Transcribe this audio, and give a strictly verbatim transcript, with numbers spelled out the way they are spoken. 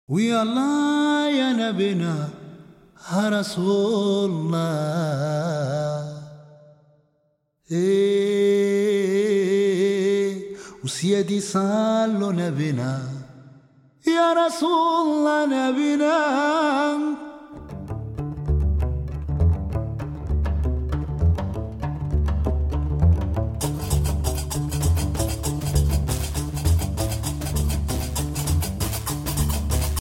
ويا الله يا نبينا يا رسول الله. إيه وسيدي صلوا نبينا يا رسول الله نبينا.